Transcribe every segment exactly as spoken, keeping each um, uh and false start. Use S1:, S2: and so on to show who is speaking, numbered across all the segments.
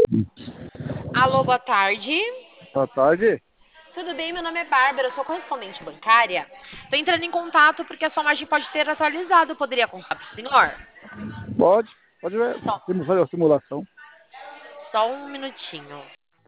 S1: Alô, boa tarde.
S2: Boa tarde.
S1: Tudo bem? Meu nome é Bárbara, eu sou correspondente bancária. Estou entrando em contato porque a sua margem pode ter atualizado. Eu poderia contar para o senhor?
S2: Pode, pode ver.
S1: Só,
S2: Temos fazer a simulação.
S1: só um minutinho.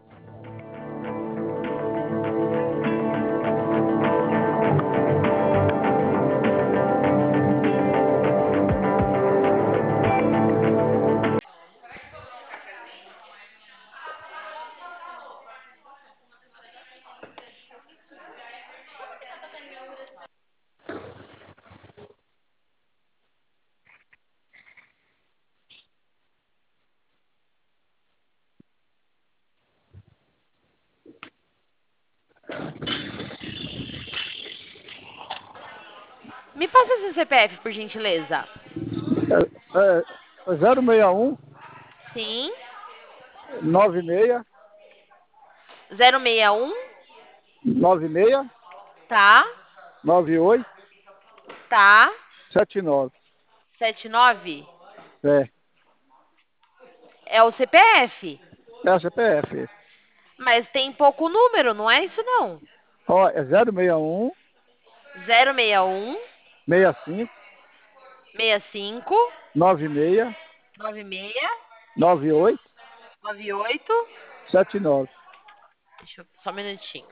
S1: Me passa seu C P F, por gentileza.
S2: É, é zero seis um,
S1: Sim.
S2: nove seis,
S1: zero seis um.
S2: nove seis,
S1: Tá.
S2: nove oito,
S1: Tá.
S2: sete nove.
S1: Sete nove.
S2: É,
S1: É o C P F.
S2: é a C P F.
S1: Mas tem pouco número, não é isso não?
S2: Ó, é zero seis um,
S1: Zero seis um.
S2: seis cinco,
S1: Seis cinco.
S2: nove seis,
S1: Nove seis.
S2: nove oito,
S1: Nove oito.
S2: sete nove.
S1: Deixa eu... Só um minutinho.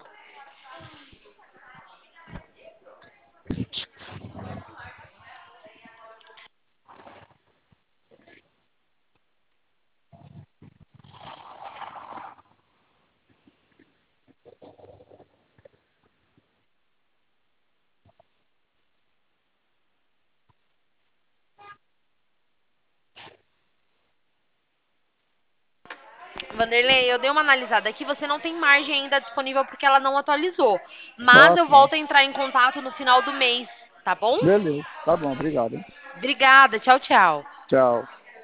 S1: Vanderlei, eu dei uma analisada aqui, você não tem margem ainda disponível porque ela não atualizou. Mas
S2: Ah,
S1: eu
S2: tá.
S1: volto a entrar em contato no final do mês, tá bom?
S2: Beleza. Tá bom, obrigado, hein?
S1: Obrigada, tchau, tchau.
S2: Tchau.